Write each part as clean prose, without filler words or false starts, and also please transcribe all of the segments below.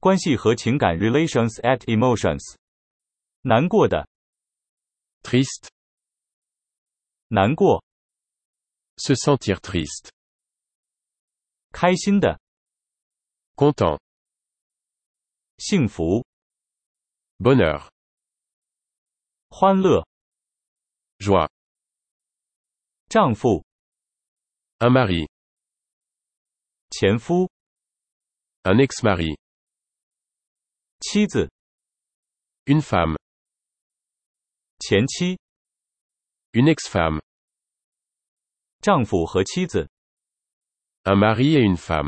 关系和情感 relations at emotions。难过的 Triste. 难过， Se sentir triste. 开心的 Content. 幸福， Bonheur. 欢乐， Joie. 丈夫， Un mari. 前夫， Un ex-mari. 妻子， Une femme. 前妻， Une ex-femme. 丈夫和妻子， Un mari et une femme.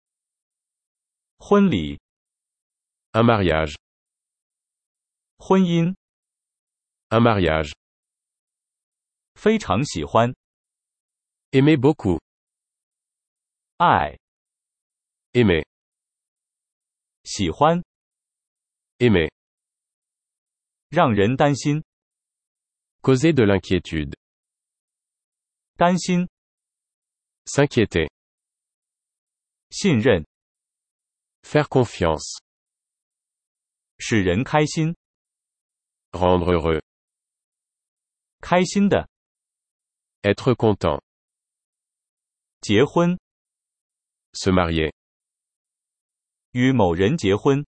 婚礼， Un mariage. 婚姻， Un mariage. 非常喜欢， Aimer beaucoup. 爱， Aimer. 喜欢， Aimer. 让人担心， Causer de l'inquiétude. 担心， S'inquiéter. 信任， Faire confiance. 使人开心， Rendre heureux. 开心的， Être content. 结婚， Se marier. 与某人结婚，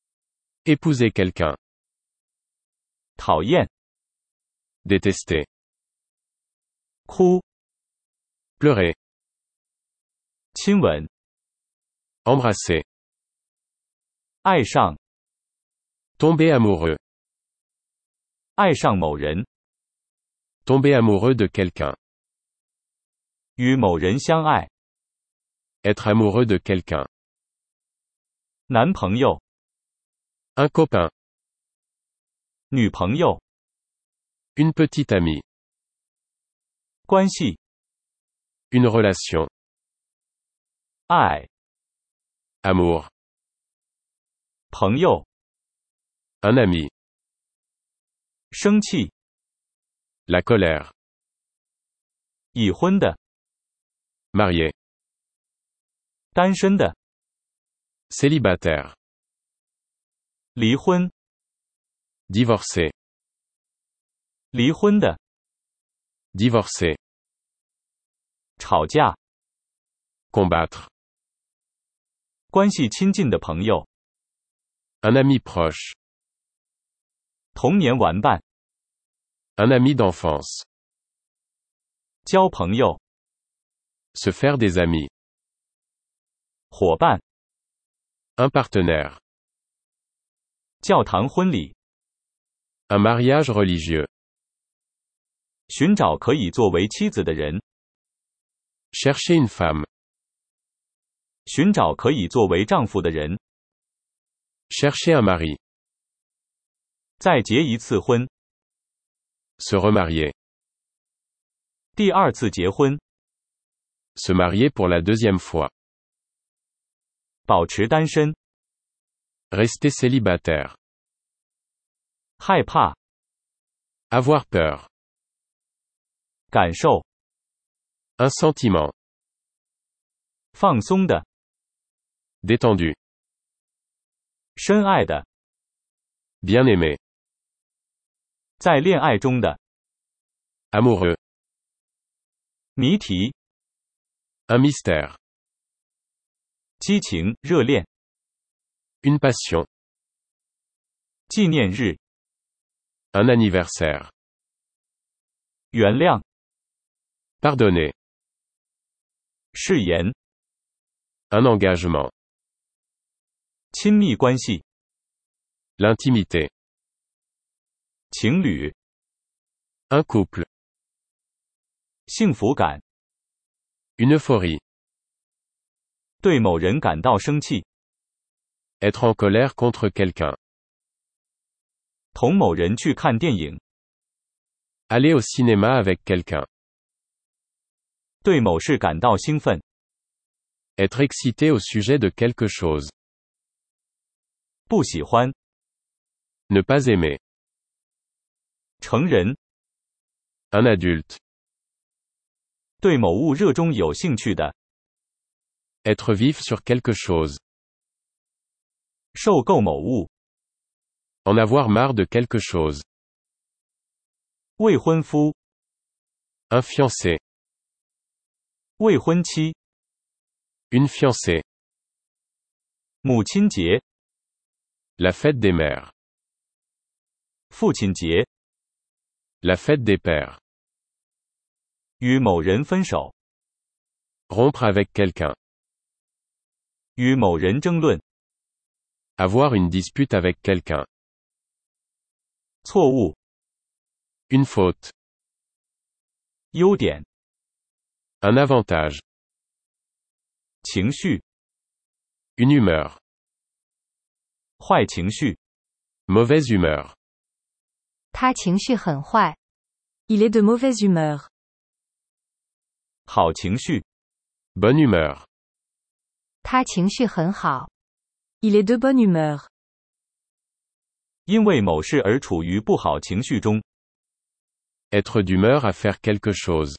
Épouser quelqu'un. 讨厌， Détester. 哭， Pleurer. 亲吻， Embrasser. 爱上， Tomber amoureux. 爱上某人， Tomber amoureux de quelqu'un. 与某人相爱， Être amoureux de quelqu'un. 男朋友， Un copain. 女朋友， Une petite amie. 关系， Une relation. 爱， Amour. 朋友， Un ami. 生气， La colère. 已婚的， Marié. 单身的， Célibataire. 离婚， Divorcé. 离婚的， Divorcé. 吵架， Combattre. 关系亲近的朋友， Un ami proche. 童年玩伴， Un ami d'enfance. 交朋友， Se faire des amis. 伙伴， Un partenaire. 教堂婚礼， Un mariage religieux. 寻找可以作为妻子的人， Chercher une femme. 寻找可以作为丈夫的人， Chercher un mari. 再结一次婚， Se remarier. 第二次结婚， Se marier pour la deuxième fois. 保持单身， Rester célibataire. 害怕， Avoir peur. 感受， Un sentiment. 放松的， Détendu. 深爱的， Bien aimé. 在恋爱中的， Amoureux. 谜题， Un mystère. 激情，热恋， Une passion. 纪念日， Un anniversaire. 原谅， Pardonner. 誓言， Un engagement. 亲密关系， L'intimité. 情侣， Un couple. 幸福感， Une euphorie. 对某人感到生气， Être en colère contre quelqu'un. 同某人去看电影， Aller au cinéma avec quelqu'un. 对某事感到兴奋， Être excité au sujet de quelque chose. 不喜欢， Ne pas aimer. 成人， Un adulte. 对某物热衷有兴趣的， Être vif sur quelque chose. 受够某物。 En avoir marre de quelque chose. 未婚夫、 Un fiancé. 未婚妻、 Une fiancée. 母亲节、 La fête des mères. 父亲节、 La fête des pères. 与某人分手、 Rompre avec quelqu'un. 与某人争论、 Avoir une dispute avec quelqu'un. 错误、 Une faute. 优点、 Un avantage. 情绪、 Une humeur. 坏情绪、 Mauvaise humeur. 他情绪很坏。Il est de mauvaise humeur. 好情绪、 Bonne humeur. 他情绪很好。Il est de bonne humeur. 因为某事而处于不好情绪中。 Être d'humeur à faire quelque chose.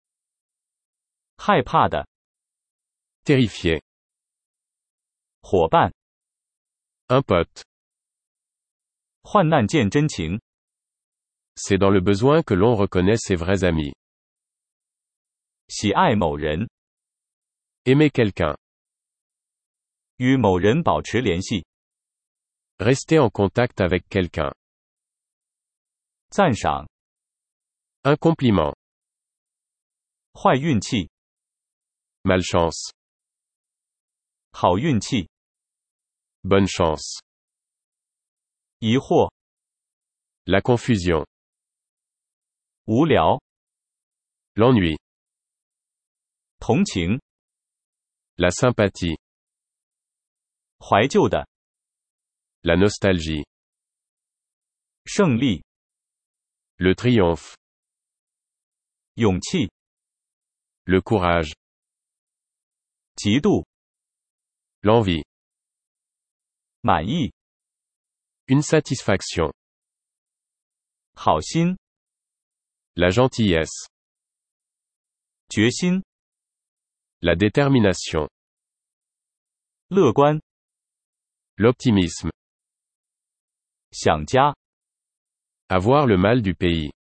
害怕的、 Terrifié. 伙伴、 Un pote. 患难见真情、 C'est dans le besoin que l'on reconnaît ses vrais amis. 喜爱某人、 Aimer quelqu'un. 与某人保持联系、 Rester en contact avec quelqu'un. 赞赏、 Un compliment. 坏运气、 Malchance. 好运气、 Bonne chance. 疑惑、 La confusion. 无聊、 L'ennui. 同情、 La sympathie. 怀旧的、 La nostalgie. 胜利、 Le triomphe. 勇气、 Le courage. 嫉妒、 L'envie. 满意、 Une satisfaction. 好心、 La gentillesse. 决心、 La détermination. 乐观、 L'optimisme. 想家、 Avoir le mal du pays.